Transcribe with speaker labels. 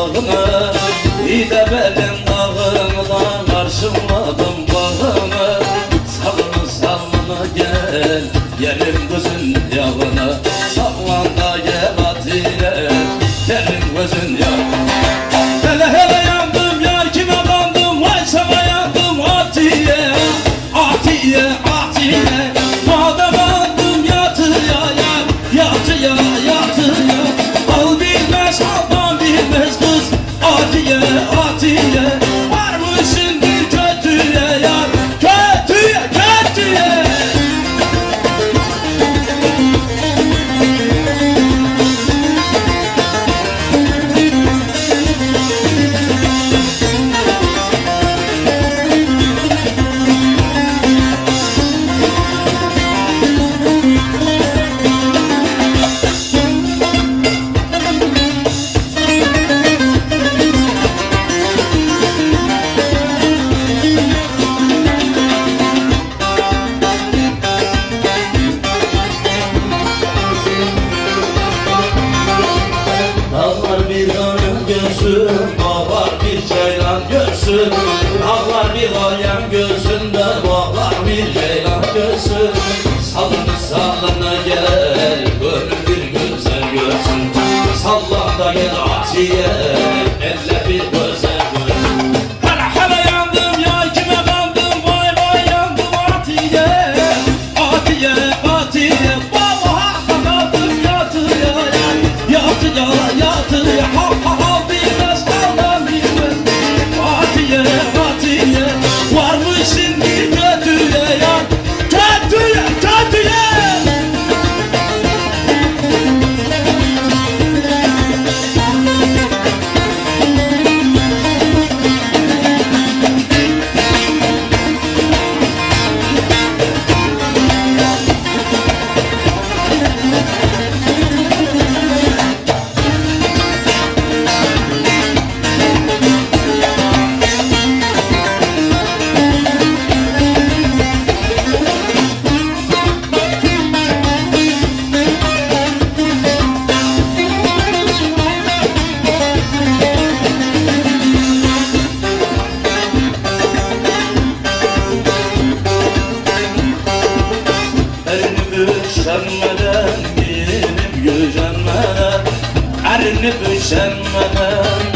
Speaker 1: bağını, İde benim dağından karşıladım bağını. Salını salını gel, yerim gözün yağına. Sallan da gel Atiye, yerim gözün yağına. Hele hele yandım yar kime kandım, vay sana yandım Atiye. Atiye, Atiye, madem aldım yatıya yar, yatıya, yatıya. Al bilmez, aldan bilmez kız Atiye, Atiye. Var mısın bir kötüye yar, kötüye, kötüye. Dağlar bir oyan görsün, bağlar bir ceylan görsün. Dağlar bir oyan görsün de bağlar bir ceylan görsün. Salını salını gel, gönül bir güzel görsün. Sallan da gel Atiye, elle bir güzel görsün. Hele hele yandım ya, kime kandım, vay vay yandım Atiye. Atiye, Atiye, vallahi kaldım yatıya yar, yatıya, yatıya. Ha ha ha bilmez, kaldan bilmez Atiye, Atiye. Var mısın bir kötüye yar, kötüye, kötüye. Üşenmeden giyinip gücenmeden, erinip üşenmeden